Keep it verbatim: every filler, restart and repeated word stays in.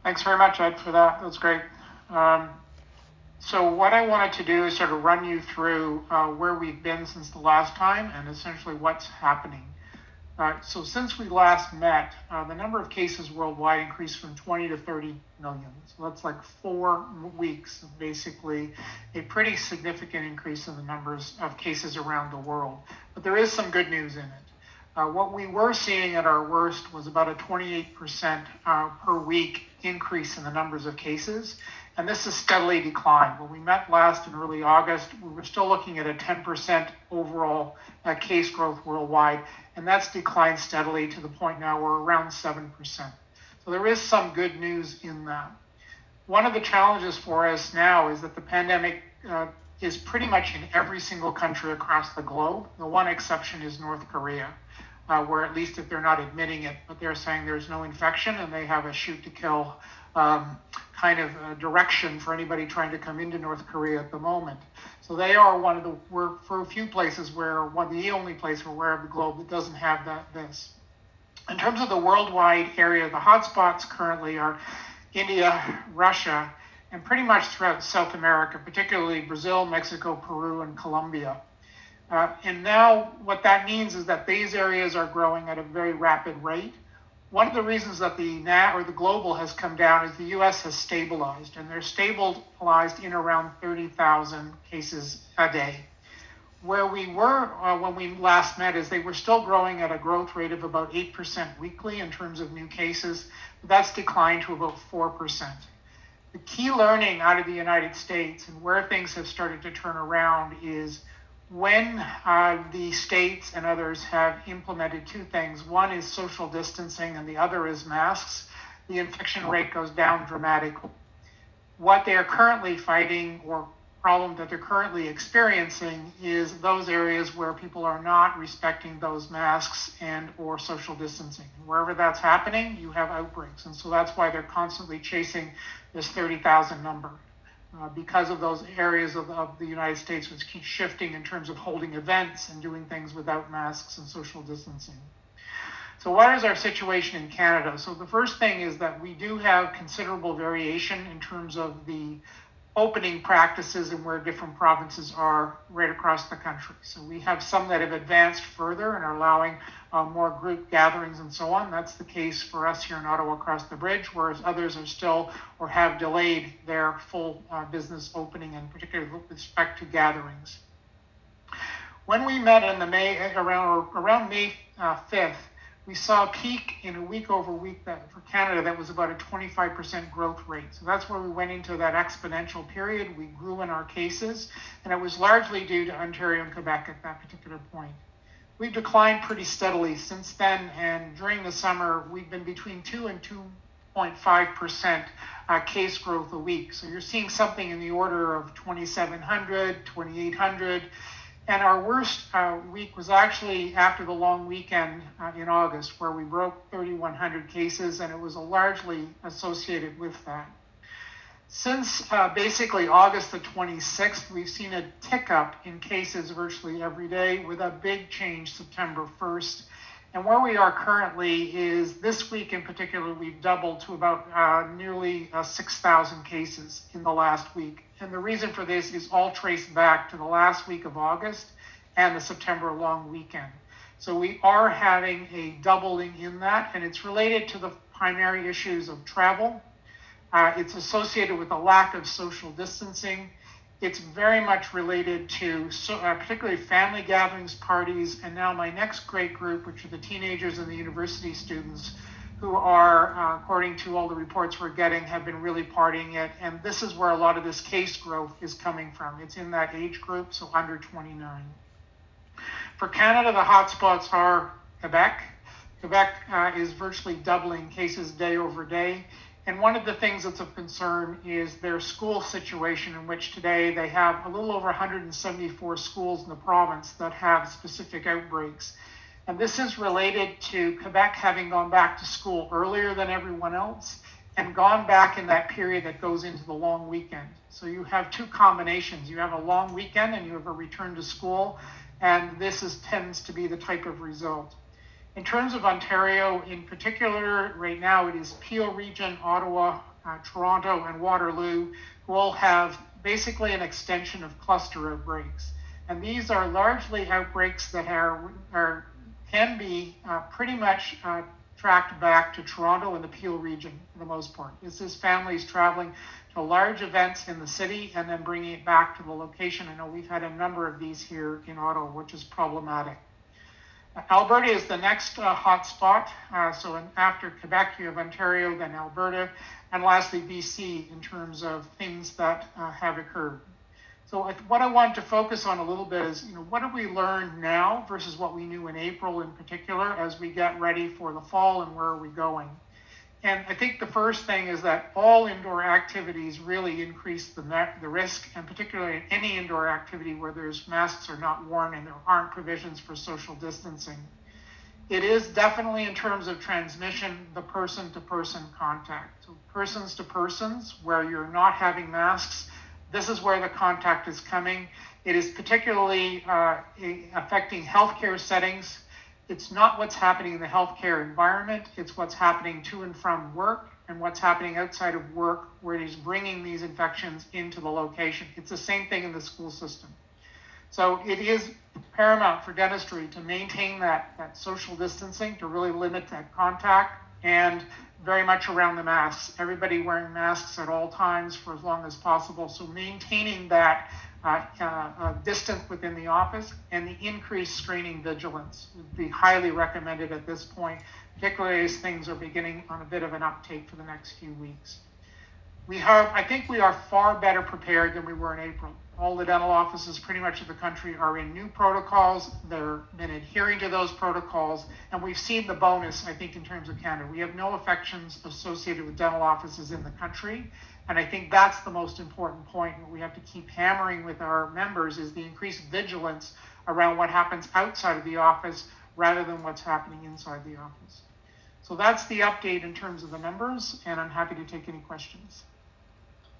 Thanks very much, Ed, for that. That was great. Um, so what I wanted to do is sort of run you through uh, where we've been since the last time and essentially what's happening. Uh, so since we last met, uh, the number of cases worldwide increased from twenty to thirty million. So that's like four weeks of basically a pretty significant increase in the numbers of cases around the world. But there is some good news in it. Uh, what we were seeing at our worst was about a twenty-eight percent uh, per week increase in the numbers of cases, and this has steadily declined. When we met last in early August, we were still looking at a ten percent overall uh, case growth worldwide, and that's declined steadily to the point now we're around seven percent. So there is some good news in that. One of the challenges for us now is that the pandemic uh, is pretty much in every single country across the globe. The one exception is North Korea, uh, where at least if they're not admitting it, but they're saying there's no infection and they have a shoot to kill um, kind of uh, direction for anybody trying to come into North Korea at the moment. So they are one of the, we're for a few places where, one the only place we're aware of the globe that doesn't have that this. In terms of the worldwide area, the hotspots currently are India, Russia, and pretty much throughout South America, particularly Brazil, Mexico, Peru, and Colombia. Uh, and now what that means is that these areas are growing at a very rapid rate. One of the reasons that the N A or the global has come down is the U S has stabilized, and they're stabilized in around thirty thousand cases a day. Where we were uh, when we last met is they were still growing at a growth rate of about eight percent weekly in terms of new cases, but that's declined to about four percent. The key learning out of the United States and where things have started to turn around is when uh, the states and others have implemented two things. One is social distancing and the other is masks. The infection rate goes down dramatically. What they are currently fighting, or problem that they're currently experiencing, is those areas where people are not respecting those masks and or social distancing. And wherever that's happening, you have outbreaks. And so that's why they're constantly chasing this thirty thousand number. Uh, because of those areas of, of the United States which keep shifting in terms of holding events and doing things without masks and social distancing. So what is our situation in Canada? So the first thing is that we do have considerable variation in terms of the opening practices and where different provinces are right across the country. So we have some that have advanced further and are allowing uh, more group gatherings and so on. That's the case for us here in Ottawa across the bridge, whereas others are still or have delayed their full uh, business opening, and particularly with respect to gatherings. When we met in the May around around May uh, fifth, we saw a peak in a week over week that for Canada that was about a twenty-five percent growth rate. So that's where we went into that exponential period. We grew in our cases, and it was largely due to Ontario and Quebec at that particular point. We've declined pretty steadily since then, and during the summer, we've been between two and two point five percent uh, case growth a week. So you're seeing something in the order of twenty-seven hundred, twenty-eight hundred. And our worst uh, week was actually after the long weekend uh, in August, where we broke thirty-one hundred cases, and it was largely associated with that. Since uh, basically August the twenty-sixth, we've seen a tick up in cases virtually every day, with a big change September first. And where we are currently is this week in particular, we've doubled to about uh, nearly uh, six thousand cases in the last week. And the reason for this is all traced back to the last week of August and the September long weekend. So we are having a doubling in that, and it's related to the primary issues of travel. Uh, it's associated with a lack of social distancing. It's very much related to so, uh, particularly family gatherings, parties, and now my next great group, which are the teenagers and the university students, who are, uh, according to all the reports we're getting, have been really partying it. And this is where a lot of this case growth is coming from. It's in that age group, so under twenty-nine. For Canada, the hotspots are Quebec. Quebec uh, is virtually doubling cases day over day. And one of the things that's of concern is their school situation, in which today they have a little over one hundred seventy-four schools in the province that have specific outbreaks. And this is related to Quebec having gone back to school earlier than everyone else and gone back in that period that goes into the long weekend. So you have two combinations. You have a long weekend and you have a return to school, and this is, tends to be the type of result. In terms of Ontario in particular, right now it is Peel Region, Ottawa, uh, Toronto, and Waterloo, who all have basically an extension of cluster outbreaks. And these are largely outbreaks that are, are can be uh, pretty much uh, tracked back to Toronto and the Peel region for the most part. This is families traveling to large events in the city and then bringing it back to the location. I know we've had a number of these here in Ottawa, which is problematic. Uh, Alberta is the next uh, hot spot. Uh, so in, after Quebec, you have Ontario, then Alberta, and lastly B C in terms of things that uh, have occurred. So what I want to focus on a little bit is, you know, what have we learned now versus what we knew in April in particular as we get ready for the fall, and where are we going? And I think the first thing is that all indoor activities really increase the, the risk, and particularly any indoor activity where there's masks are not worn and there aren't provisions for social distancing. It is definitely, in terms of transmission, the person-to-person contact. So persons to persons, where you're not having masks, this is where the contact is coming. It is particularly uh, affecting healthcare settings. It's not what's happening in the healthcare environment, it's what's happening to and from work and what's happening outside of work, where it is bringing these infections into the location. It's the same thing in the school system. So it is paramount for dentistry to maintain that, that social distancing, to really limit that contact, and very much around the masks. Everybody wearing masks at all times for as long as possible. So maintaining that uh, uh, uh, distance within the office, and the increased screening vigilance would be highly recommended at this point, particularly as things are beginning on a bit of an uptake for the next few weeks. We have, I think we are far better prepared than we were in April. All the dental offices pretty much of the country are in new protocols. They've been adhering to those protocols, and we've seen the bonus, I think, in terms of Canada. We have no infections associated with dental offices in the country, and I think that's the most important point. What we have to keep hammering with our members is the increased vigilance around what happens outside of the office rather than what's happening inside the office. So that's the update in terms of the numbers, and I'm happy to take any questions.